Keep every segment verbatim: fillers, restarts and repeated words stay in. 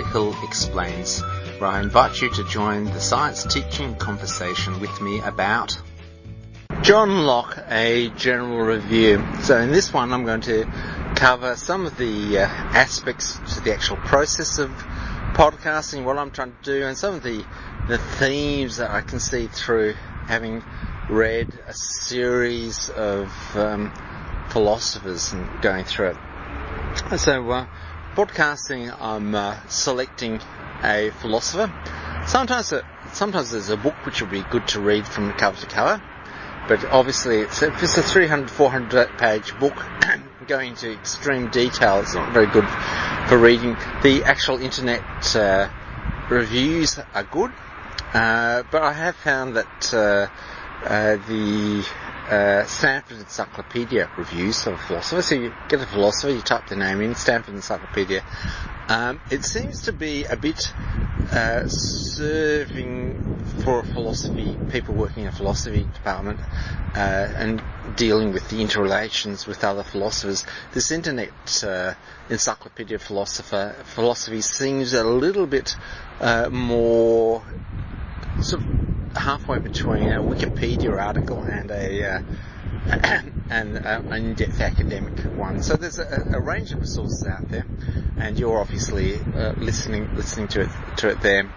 Medical Explains, where I invite you to join the science teaching conversation with me about John Locke, a general review. So in this one I'm going to cover some of the uh, aspects to the actual process of podcasting, what I'm trying to do, and some of the, the themes that I can see through having read a series of um, philosophers and going through it. So uh, podcasting, I'm uh, selecting a philosopher. Sometimes, uh, sometimes there's a book which will be good to read from cover to cover, but obviously it's, if it's a three hundred, four hundred page book going into extreme detail, it's not very good for reading. The actual internet uh, reviews are good, uh, but I have found that uh, uh, the Uh, Stanford Encyclopedia reviews of a philosopher. So you get a philosopher, you type the name in, Stanford Encyclopedia. Um, it seems to be a bit uh, serving for philosophy, people working in a philosophy department uh, and dealing with the interrelations with other philosophers. This internet uh, encyclopedia philosopher philosophy seems a little bit uh, more sort of halfway between a Wikipedia article and a uh, and uh, an in-depth academic one. So there's a, a range of resources out there, and you're obviously uh, listening listening to it to it there.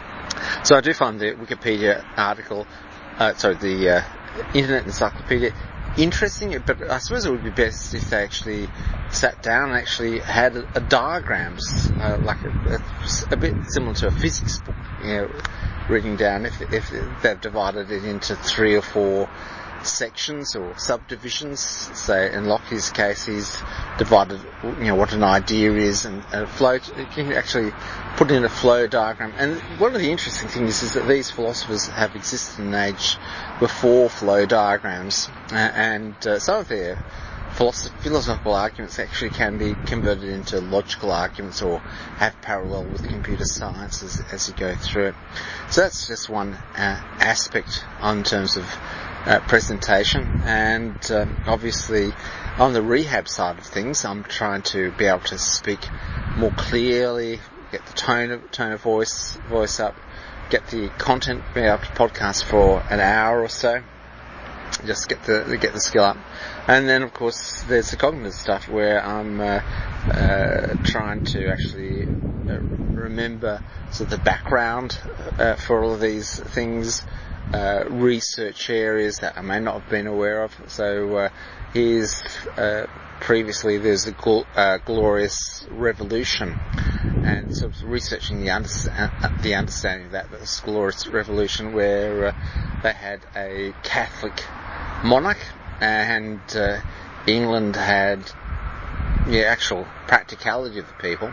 So I do find the Wikipedia article, uh, sorry, the uh, Internet Encyclopedia interesting, but I suppose it would be best if they actually sat down and actually had a, a diagrams, uh, like a, a, a bit similar to a physics book, you know, reading down, if, if they've divided it into three or four sections or subdivisions. Say in Locke's case, he's divided, you know, what an idea is, and a flow. You can actually put in a flow diagram. And one of the interesting things is that these philosophers have existed in an age before flow diagrams, uh, and uh, some of their philosophical arguments actually can be converted into logical arguments or have parallel with computer science as, as you go through it. So that's just one uh, aspect in terms of uh, presentation. And um, obviously on the rehab side of things, I'm trying to be able to speak more clearly, get the tone of tone of voice voice up, get the content, be able to podcast for an hour or so. Just get the get the skill up, and then of course there's the cognitive stuff where I'm uh, uh, trying to actually uh, remember sort of the background uh, for all of these things, uh, research areas that I may not have been aware of. So uh, here's uh, previously there's the gl- uh, Glorious Revolution, and sort of researching the, under- uh, the understanding of that, this Glorious Revolution, where uh, they had a Catholic monarch, and uh, England had the actual practicality of the people.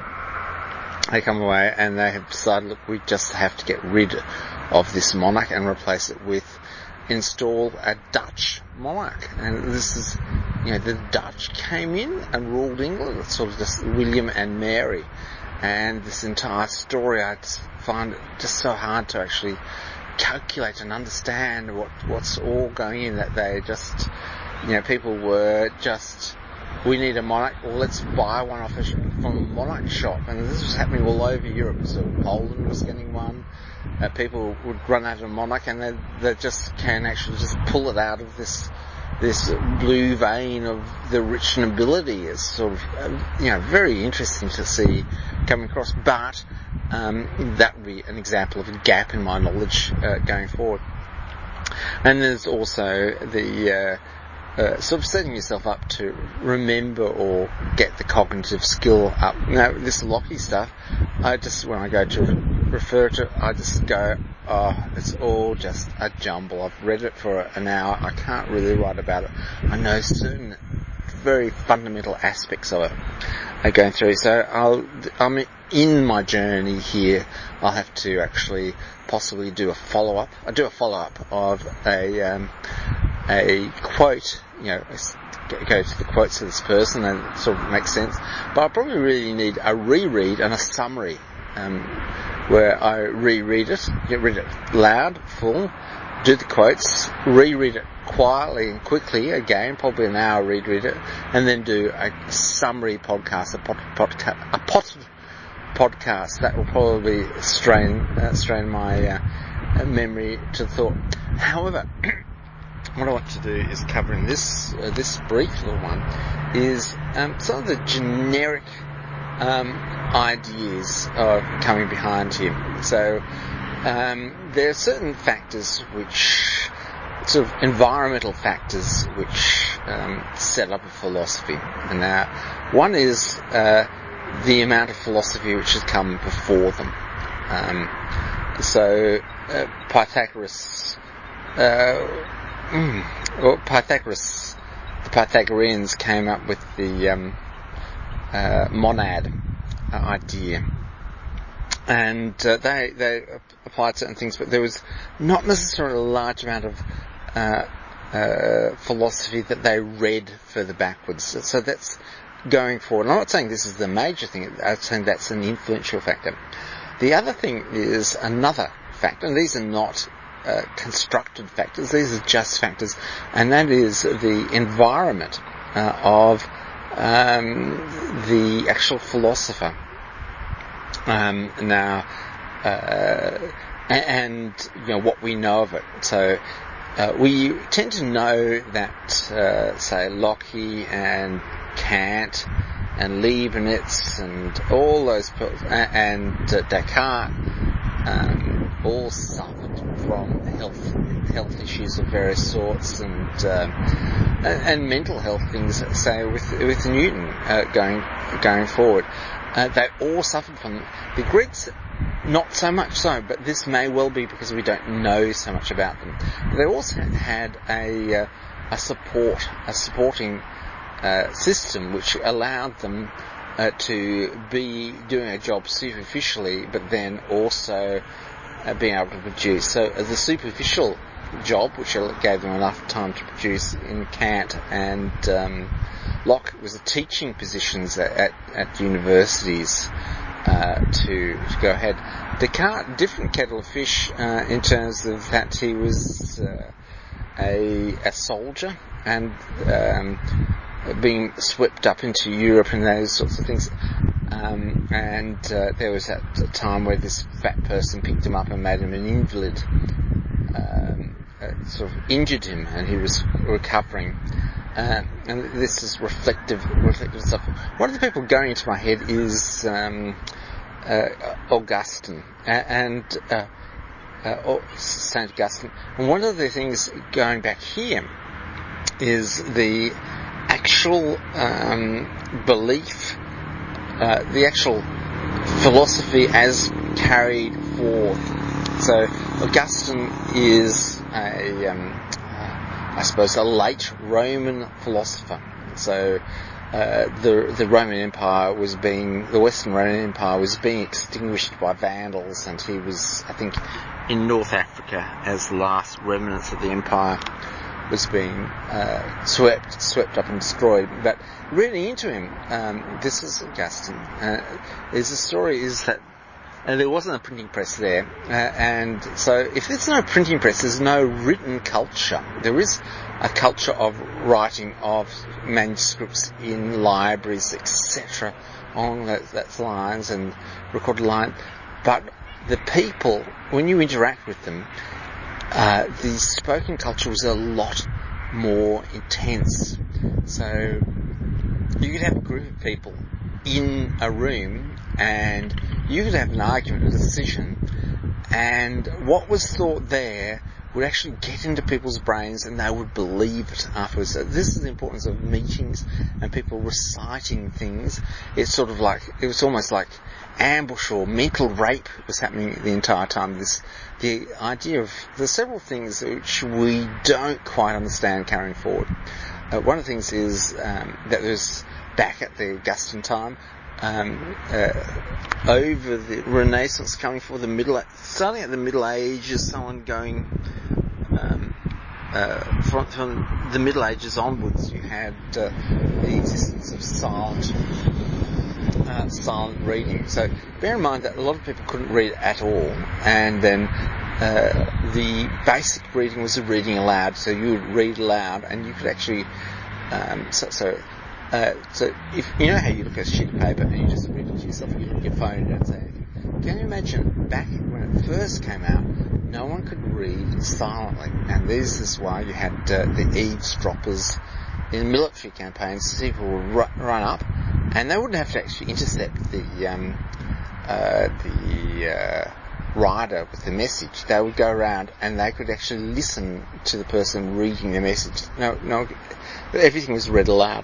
They come away and they have decided, look, we just have to get rid of this monarch and replace it with, install a Dutch monarch. And this is, you know, the Dutch came in and ruled England. It's sort of just William and Mary. And this entire story, I just find it just so hard to actually calculate and understand what what's all going in, that they just, you know, people were just, we need a monarch, well, let's buy one off a, from a monarch shop. And this was happening all over Europe. So Poland was getting one. Uh, people would run out of a monarch, and they they just can actually just pull it out of this this blue vein of the rich nobility. Is sort of, uh, you know, very interesting to see coming across. But um, that would be an example of a gap in my knowledge uh, going forward. And there's also the uh, uh, sort of setting yourself up to remember or get the cognitive skill up. Now, this Locke stuff, I just, when I go to refer to it, I just go, oh, it's all just a jumble. I've read it for an hour. I can't really write about it. I know certain very fundamental aspects of it are going through. So I'll, I'm in my journey here. I'll have to actually possibly do a follow-up. I do a follow-up of a um, a quote, you know, go to the quotes of this person, and it sort of makes sense. But I probably really need a reread and a summary, um, where I reread it, get read it loud, full, do the quotes, reread it quietly and quickly again, probably an hour reread it, and then do a summary podcast, a pod, podca- a pod, podcast. That will probably strain uh, strain my uh, memory to the thought. However, what I want to do is cover in this uh, this brief little one is um, some of the generic um, ideas of coming behind him. So um, there are certain factors which, sort of environmental factors, which um, set up a philosophy. And now, one is uh, the amount of philosophy which has come before them. Um, so uh, Pythagoras. Uh, Mm. Well, Pythagoras, the Pythagoreans came up with the um, uh, monad uh, idea, and uh, they they applied certain things, but there was not necessarily a large amount of uh, uh, philosophy that they read further backwards. So, so that's going forward. I'm not saying this is the major thing. I'm saying that's an influential factor. The other thing is another factor, and these are not Uh, constructed factors, these are just factors, and that is the environment uh, of um, the actual philosopher. Um, now, uh, and you know what we know of it. So uh, we tend to know that, uh, say, Locke and Kant and Leibniz and all those people, and uh, Descartes um, all suffered from health health issues of various sorts, and uh, and, and mental health things. Say with with Newton uh, going going forward, uh, they all suffered from them. The Greeks, not so much so, but this may well be because we don't know so much about them. But they also had a uh, a support a supporting uh, system which allowed them uh, to be doing a job superficially, but then also Uh, being able to produce. So uh, the superficial job, which gave them enough time to produce in Kant and um, Locke, was the teaching positions at, at, at universities uh, to, to go ahead. Descartes, different kettle of fish uh, in terms of that he was uh, a, a soldier and um, being swept up into Europe and those sorts of things. Um, and uh, there was that time where this fat person picked him up and made him an invalid, um, uh, sort of injured him, and he was recovering. Uh, and this is reflective, reflective stuff. One of the people going into my head is um, uh, Augustine, and uh, uh, Saint Augustine. And one of the things going back here is the actual um, belief. Uh, the actual philosophy as carried forth. So Augustine is a, um, uh, I suppose, a late Roman philosopher. So uh, the the Roman Empire was being, the Western Roman Empire was being extinguished by Vandals, and he was, I think, in North Africa as the last remnants of the empire was being uh, swept, swept up and destroyed. But reading into him, um, this is Augustine. Uh, is the story is that uh, there wasn't a printing press there, uh, and so if there's no printing press, there's no written culture. There is a culture of writing of manuscripts in libraries, et cetera, along those, those lines and recorded line. But the people, when you interact with them, Uh, the spoken culture was a lot more intense. So you could have a group of people in a room and you could have an argument, a decision, and what was thought there would actually get into people's brains and they would believe it afterwards. So this is the importance of meetings and people reciting things. It's sort of like, it was almost like ambush or mental rape was happening the entire time. This, the idea of, there's several things which we don't quite understand carrying forward. Uh, one of the things is um, that there's, back at the Augustine time, um, uh, over the Renaissance coming for the Middle, starting at the Middle Ages, someone going um, uh, from, from the Middle Ages onwards, you had uh, the existence of silent uh, silent reading. So bear in mind that a lot of people couldn't read at all, and then uh, the basic reading was the reading aloud. So you would read aloud, and you could actually um, so, so uh, so if you know how you look at a sheet of paper and you just read it to yourself, you look at your phone and don't say anything. Can you imagine back when it first came out, no one could read silently, and this is why you had uh, the eavesdroppers in military campaigns. People would ru- run up, and they wouldn't have to actually intercept the um, uh, the uh, rider with the message. They would go around and they could actually listen to the person reading the message. No, no, everything was read aloud,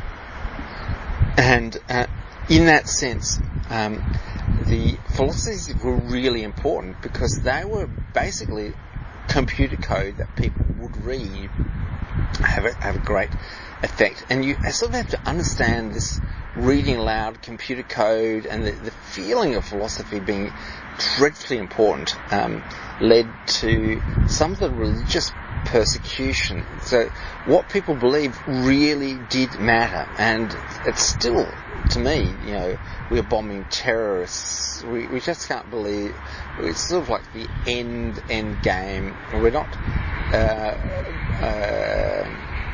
and uh, in that sense, um, the philosophies were really important because they were basically computer code that people would read. Have a, have a great effect, and you sort of have to understand this reading aloud computer code and the, the feeling of philosophy being dreadfully important um, led to some of the religious persecution. So what people believed really did matter, and it's still, to me, you know, we're bombing terrorists. We we just can't believe it's sort of like the end end game. We're not. Uh, uh,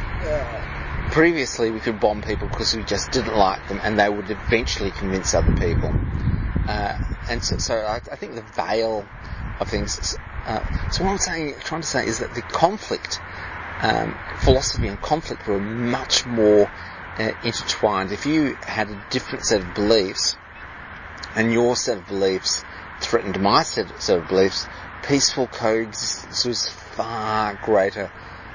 uh, previously, we could bomb people because we just didn't like them, and they would eventually convince other people. Uh, and so, so I, I think the veil of things. Uh, so what I'm saying, trying to say, is that the conflict, um, philosophy and conflict were much more uh, intertwined. If you had a different set of beliefs, and your set of beliefs threatened my set, set of beliefs, peaceful coexistence was far greater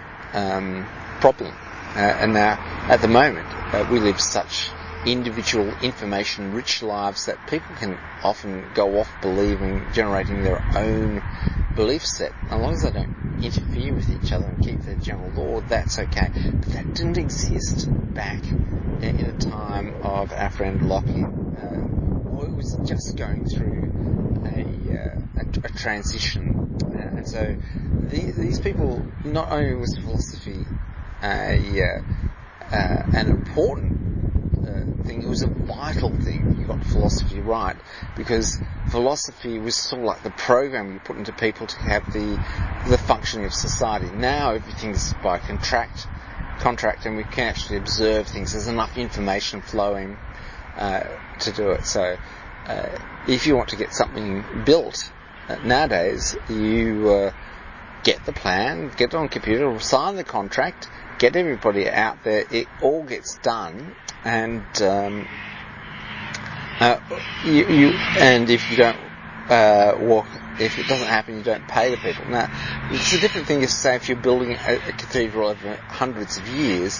um, problem. Uh, and now, at the moment, uh, we live such individual, information-rich lives that people can often go off believing, generating their own belief set. As long as they don't interfere with each other and keep the general law, that's okay. But that didn't exist back in a time of our friend Locke. Uh, or it was just going through a, uh, a, a transition. Uh, and so the, these people, not only was philosophy a, uh, uh, an important uh, thing, it was a vital thing. You got philosophy right, because philosophy was sort of like the program you put into people to have the the functioning of society. Now everything's by contract, contract, and we can actually observe things. There's enough information flowing uh, to do it. So uh, if you want to get something built uh, nowadays, you uh, get the plan, get it on a computer, sign the contract, get everybody out there. It all gets done, and um, uh, you, you and if you don't uh, walk, if it doesn't happen, you don't pay the people. Now, it's a different thing. Is say if you're building a, a cathedral over hundreds of years,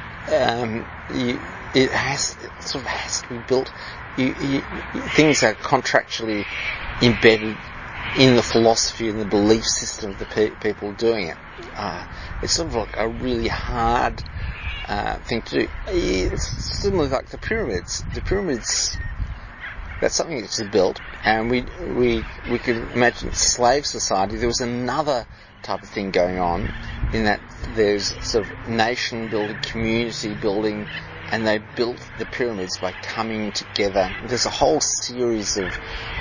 um, you, it has it sort of has to be built. You, you, things are contractually embedded in the philosophy and the belief system of the pe- people doing it. Uh, it's sort of like a really hard uh, thing to do. It's similar like the pyramids. The pyramids, that's something that's built, and we we we could imagine slave society. There was another type of thing going on, in that there's sort of nation building, community building, and they built the pyramids by coming together. There's a whole series of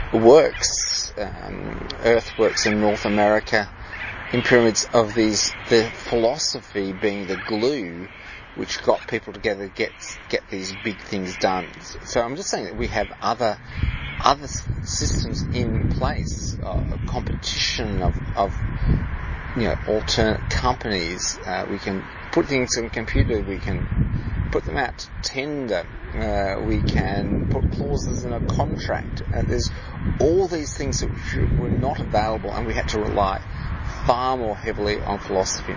works, um, earthworks in North America, in pyramids, of these, the philosophy being the glue which got people together to get get these big things done. So I'm just saying that we have other other systems in place, uh, competition of, of you know, alternate companies. Uh, we can put things in a computer, we can put them out to tender, uh, we can put clauses in a contract. Uh, there's all these things that were not available, and we had to rely far more heavily on philosophy.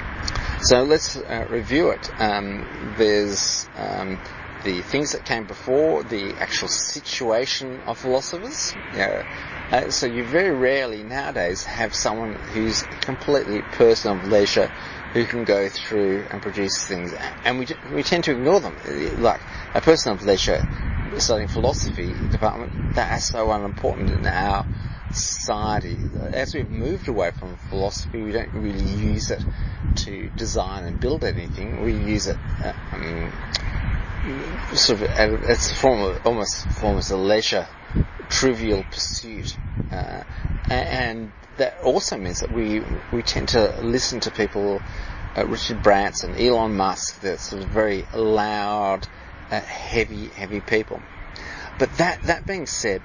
So let's uh, review it. Um, there's um, the things that came before, the actual situation of philosophers. You know, uh, so you very rarely nowadays have someone who's a completely person of leisure who can go through and produce things, and we we tend to ignore them. Like a person of leisure studying philosophy department, that is so unimportant in our society. As we've moved away from philosophy, we don't really use it to design and build anything. We use it uh, um, sort of as a form of, almost form as a leisure trivial pursuit. Uh, and that also means that we we tend to listen to people, uh, Richard Branson, Elon Musk, the sort of very loud, uh, heavy, heavy people. But that that being said,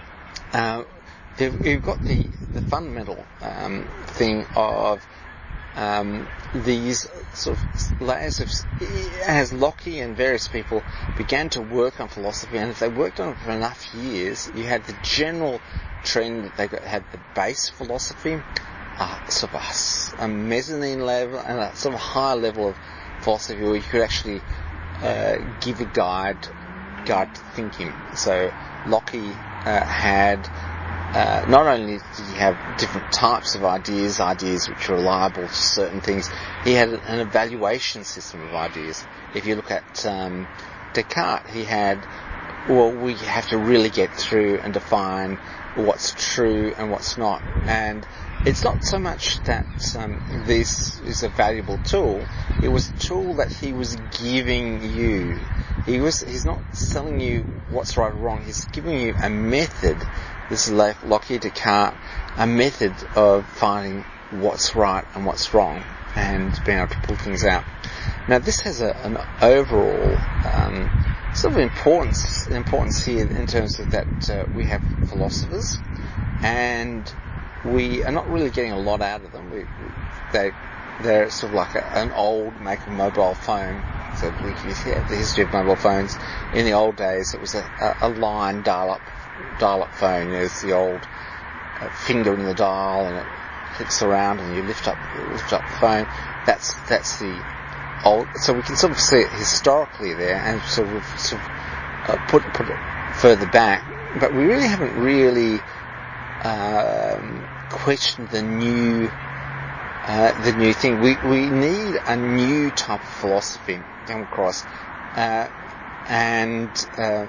uh, you've got the the fundamental um, thing of um, these sort of layers of, as Locke and various people began to work on philosophy, and if they worked on it for enough years, you had the general trend that they got, had the base philosophy, uh, sort of a, a mezzanine level, and a sort of higher level of philosophy where you could actually uh, give a guide, guide to thinking. So Locke uh, had Uh, not only did he have different types of ideas, ideas which were reliable to certain things, he had an evaluation system of ideas. If you look at um, Descartes, he had, well, we have to really get through and define what's true and what's not. And it's not so much that um, this is a valuable tool, it was a tool that he was giving you. He was, he's not selling you what's right or wrong, he's giving you a method. This is like Locke, Descartes, a method of finding what's right and what's wrong and being able to pull things out. Now this has a, an overall um, sort of importance, importance here in terms of that uh, we have philosophers and we are not really getting a lot out of them. We, they, they're sort of like a, an old make of mobile phone. So we have the history of mobile phones. In the old days it was a, a, a line dial-up dial-up phone. There's the old uh, finger in the dial, and it clicks around, and you lift up lift up the phone. That's that's the old. So we can sort of see it historically there, and sort of sort of uh, put put it further back. But we really haven't really um, questioned the new uh, the new thing. We we need a new type of philosophy come across, uh, and. Uh,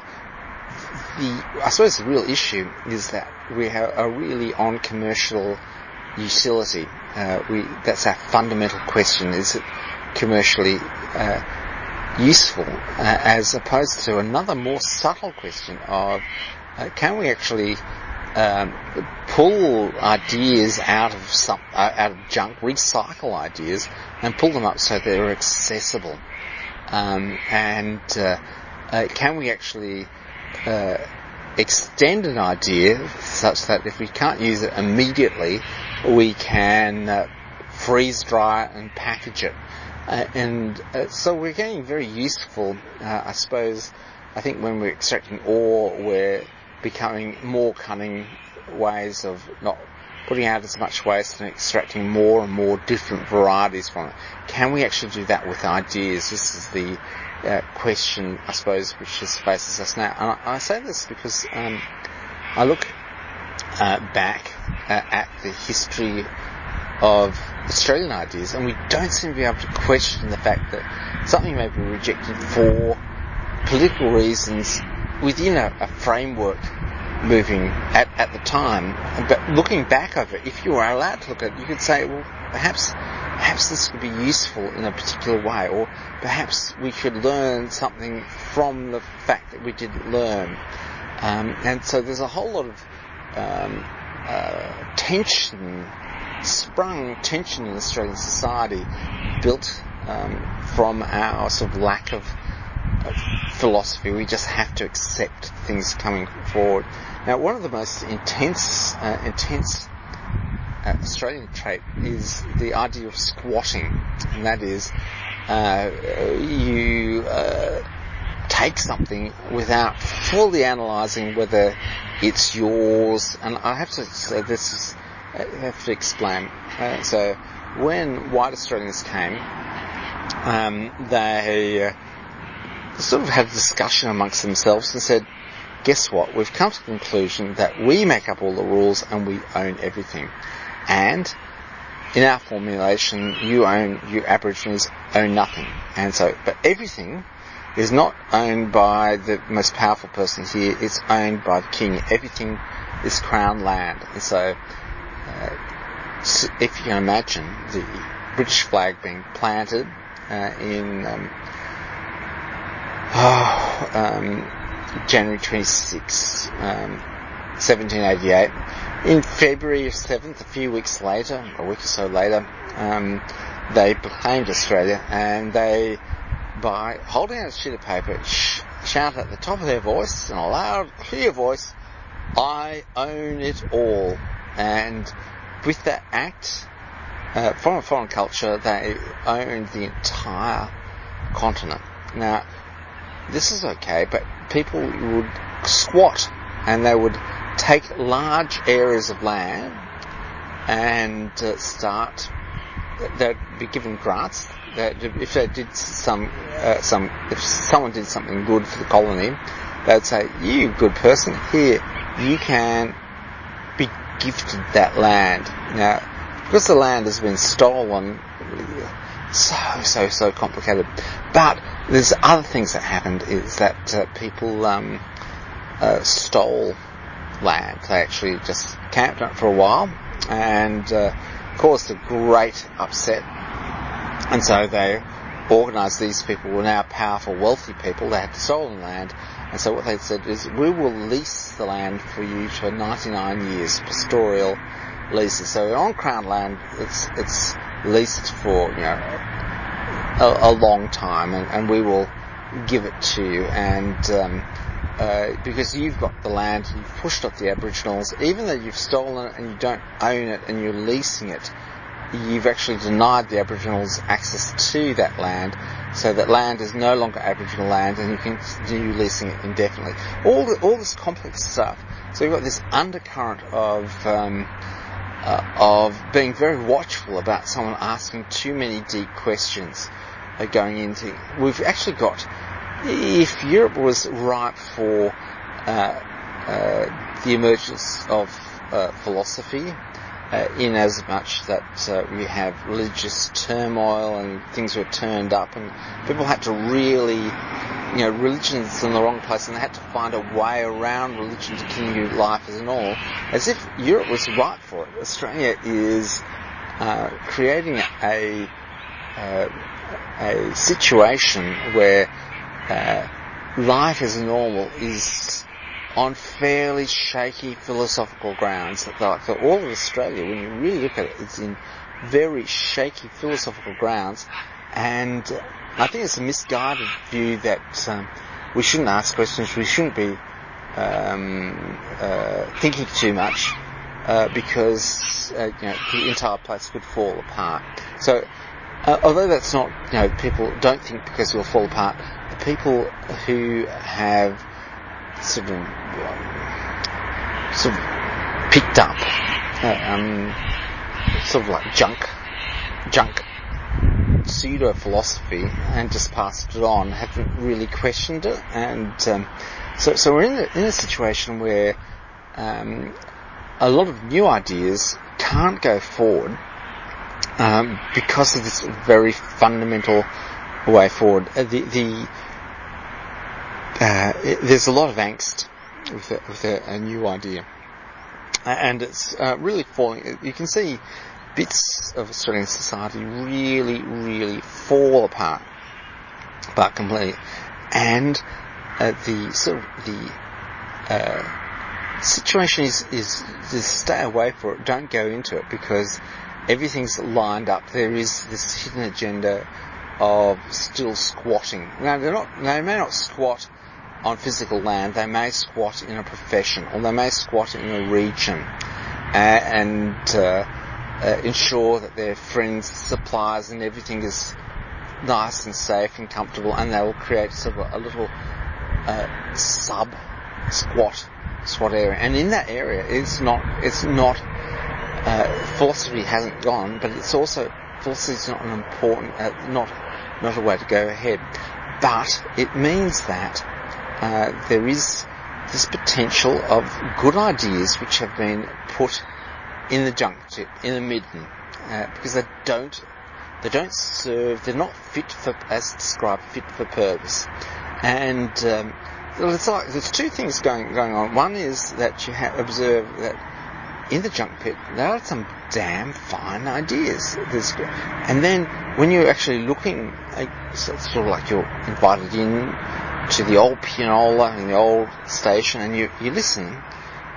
The, I suppose the real issue is that we have, are really on commercial utility. Uh, we, that's our fundamental question. Is it commercially uh, useful? Uh, as opposed to another more subtle question of uh, can we actually um, pull ideas out of some, uh, out of junk, recycle ideas, and pull them up so they're accessible? Um, and uh, uh, can we actually Uh, extend an idea such that if we can't use it immediately, we can uh, freeze dry it and package it. Uh, and uh, so we're getting very useful, uh, I suppose. I think when we're extracting ore, we're becoming more cunning ways of not putting out as much waste and extracting more and more different varieties from it. Can we actually do that with ideas? This is the Uh, question, I suppose, which just faces us now. And I, I say this because um, I look uh, back uh, at the history of Australian ideas, and we don't seem to be able to question the fact that something may be rejected for political reasons within a, a framework moving at, at the time. But looking back over it, if you were allowed to look at it, you could say, well, perhaps Perhaps this could be useful in a particular way, or perhaps we should learn something from the fact that we didn't learn. Um, and so there's a whole lot of um, uh, tension, sprung tension in Australian society, built um, from our sort of lack of, of philosophy. We just have to accept things coming forward. Now, one of the most intense, uh, intense Uh, Australian trait is the idea of squatting, and that is uh, you uh, take something without fully analysing whether it's yours. And I have to say this is I have to explain. Uh, so when white Australians came, um, they uh, sort of had a discussion amongst themselves and said, guess what, we've come to the conclusion that we make up all the rules and we own everything. And in our formulation, you own, you Aborigines own nothing. And so, but everything is not owned by the most powerful person here, it's owned by the king. Everything is crown land. And so, uh, so if you can imagine the British flag being planted uh, in um, oh, um, January twenty-sixth, um, seventeen eighty-eight. In February seventh, a few weeks later, a week or so later, um, they proclaimed Australia, and they, by holding out a sheet of paper, sh- shouted at the top of their voice, in a loud, clear voice, "I own it all." And with that act, uh, from a foreign culture, they owned the entire continent. Now, this is okay, but people would squat, and they would take large areas of land and uh, start. They'd be given grants. That if they did some, uh, some, if someone did something good for the colony, they'd say, "You good person, here, you can be gifted that land." Now, because the land has been stolen, so, so, so complicated. But there's other things that happened, is that uh, people um, uh, stole land. They actually just camped on it for a while and uh, caused a great upset. And so they organised, these people were now powerful, wealthy people. They had stolen land. And so what they said is, "We will lease the land for you for ninety-nine years, pastoral leases." So on Crown land, it's it's leased for, you know, a, a long time, and, and we will give it to you. And um, uh, because you've got the land, you've pushed off the Aboriginals, even though you've stolen it and you don't own it and you're leasing it, you've actually denied the Aboriginals access to that land, so that land is no longer Aboriginal land, and you can continue leasing it indefinitely. All the, all this complex stuff. So you've got this undercurrent of um, uh, of being very watchful about someone asking too many deep questions uh, going into. We've actually got, if Europe was ripe for uh, uh, the emergence of uh, philosophy, Uh, in as much that uh, we have religious turmoil and things were turned up, and people had to really, you know, religion's in the wrong place, and they had to find a way around religion to continue life as normal, as if Europe was right for it. Australia is uh, creating a uh, a situation where uh, life as normal is on fairly shaky philosophical grounds. Like for all of Australia, when you really look at it, it's in very shaky philosophical grounds, and I think it's a misguided view that um, we shouldn't ask questions, we shouldn't be um, uh, thinking too much, uh, because uh, you know, the entire place could fall apart. So, uh, although that's not, you know, people don't think because it will fall apart, the people who have sort of sort of picked up uh, um, sort of like junk junk pseudo philosophy and just passed it on, haven't really questioned it, and um, so so we're in a, in a situation where um, a lot of new ideas can't go forward um, because of this very fundamental way forward. Uh, the the Uh, it, there's a lot of angst with a, with a, a new idea, and it's uh, really falling. You can see bits of Australian society really, really fall apart, apart completely, and uh, the sort of the uh, situation is is to stay away from it. Don't go into it, because everything's lined up. There is this hidden agenda of still squatting. Now they're not. They may not squat on physical land, they may squat in a profession, or they may squat in a region, uh, and uh, uh, ensure that their friends, suppliers, and everything is nice and safe and comfortable, and they will create sort of a, a little uh, sub squat squat area. And in that area, it's not it's not uh, philosophy hasn't gone, but it's also philosophy is not an important, uh, not not a way to go ahead. But it means that Uh, there is this potential of good ideas which have been put in the junk tip, in the midden, uh, because they don't, they don't serve, they're not fit for, as described, fit for purpose. And um, it's like, there's two things going going on. One is that you have observed that in the junk pit there are some damn fine ideas. There's, and then when you're actually looking, like, so it's sort of like you're invited in to the old pianola in the old station, and you, you listen,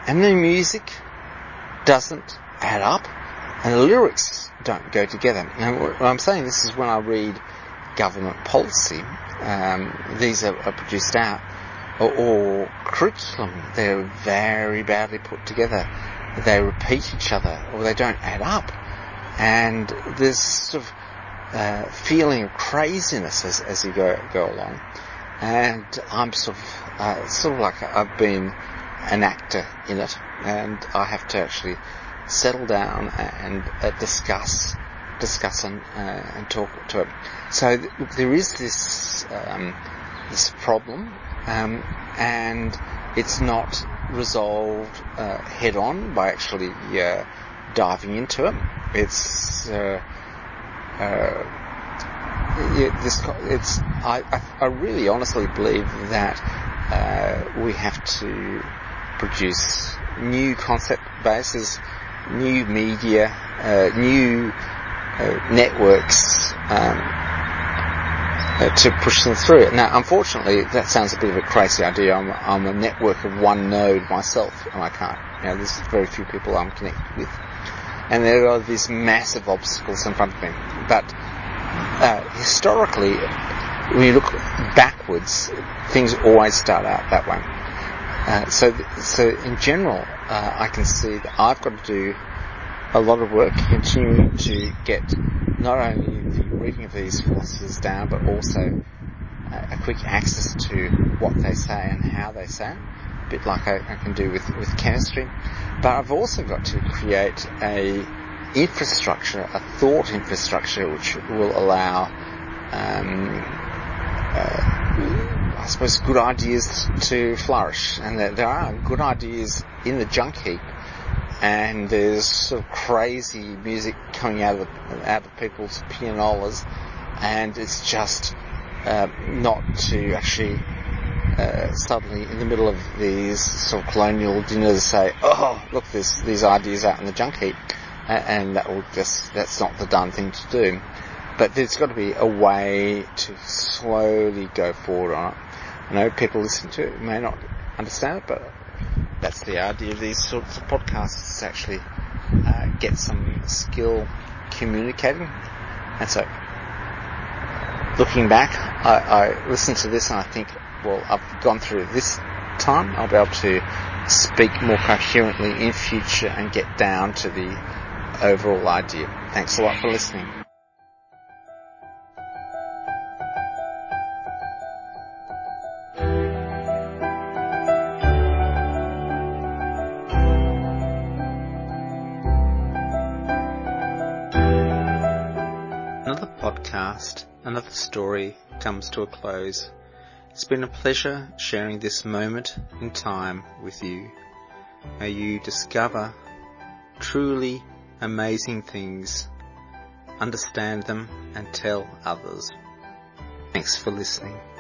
and the music doesn't add up, and the lyrics don't go together. Now, what I'm saying this is when I read government policy. Um, these are, are produced out, or, or curriculum. They're very badly put together. They repeat each other, or they don't add up. And there's sort of uh, feeling of craziness as, as you go go along. And I'm sort of uh, sort of like I've been an actor in it, and I have to actually settle down and uh, discuss, discuss and, uh, and talk to it. So th- there is this um, this problem, um, and it's not resolved uh, head on by actually uh, diving into it. It's uh, uh, it, this. It's I, I really honestly believe that uh, we have to produce new concept bases, new media, uh, new uh, networks um, uh, to push them through. Now, unfortunately, that sounds a bit of a crazy idea. I'm, I'm a network of one node myself, and I can't. You know, there's very few people I'm connected with, and there are these massive obstacles in front of me. But uh, historically, when you look backwards, things always start out that way. Uh, so, so in general, uh, I can see that I've got to do a lot of work continuing to get not only the reading of these philosophers down, but also uh, a quick access to what they say and how they say it, a bit like I, I can do with, with chemistry. But I've also got to create a infrastructure, a thought infrastructure, which will allow um, uh, I suppose good ideas to flourish, and there, there are good ideas in the junk heap, and there's sort of crazy music coming out of the, out of people's pianolas, and it's just uh, not to actually uh, suddenly in the middle of these sort of colonial dinners say, oh look, there's these ideas out in the junk heap, and that will just that's not the done thing to do. But there's got to be a way to slowly go forward on it. I know people listening to it may not understand it, but that's the idea of these sorts of podcasts, is to actually uh, get some skill communicating. And so, looking back, I, I listen to this and I think, well, I've gone through this time, I'll be able to speak more coherently in future and get down to the overall idea. Thanks a lot for listening. Another podcast, another story comes to a close. It's been a pleasure sharing this moment in time with you. May you discover truly amazing things, understand them, and tell others. Thanks for listening.